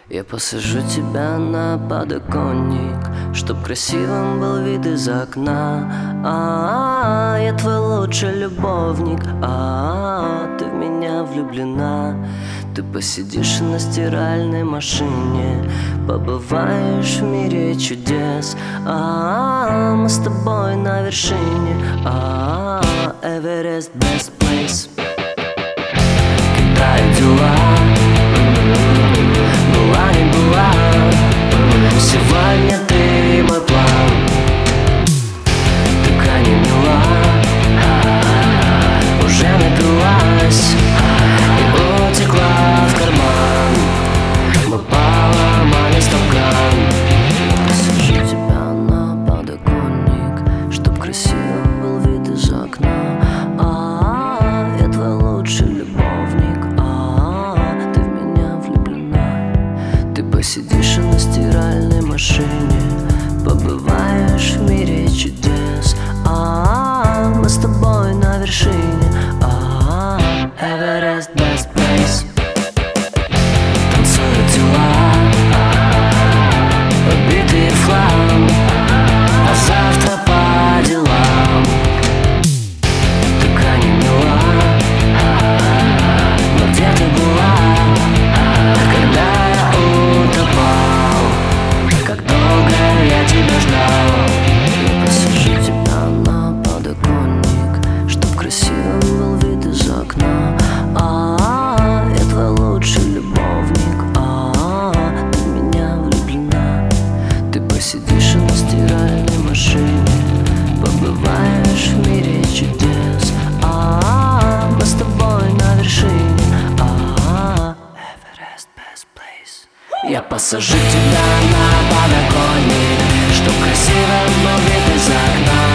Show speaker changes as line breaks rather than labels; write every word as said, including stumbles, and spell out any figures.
Я посажу тебя на подоконник, чтоб красивым был вид из окна. А-а-а, я твой лучший любовник. А-а-а, ты в меня влюблена. Ты посидишь на стиральной машине, побываешь в мире чудес. А-а-а, мы с тобой на вершине. А-а-а, Эверест best place. Кидаю дела, была не была. Сегодня ты мой план. Такая не мила, уже напилась и утекла в карман. Мы поломали стакан. Посажу тебя на подоконник, чтоб красивым был вид из окна. А-а-а, я твой лучший любовник. А-а-а, ты в меня влюблена. Ты посидишь на стиральной машине, побываешь в мире чудес. А-а-а, мы с тобой на вершине. А-а-а, Эверест best place. Танцуют тела, побитые в хлам, а завтра по делам. Такая не мила, но где ты была, когда я утопал? Как долго я тебя ждал. Я посажу тебя на подоконник, чтоб красивым был вид из окна. А-а-а, я твой лучший любовник. А-а-а, ты в меня влюблена. Ты посидишь на стиральной машине, побываешь в мире чудес. А-а-а, мы с тобой на вершине. А-а-а, Эверест best place. Я посажу тебя на подоконник, чтоб красивым был вид из окна.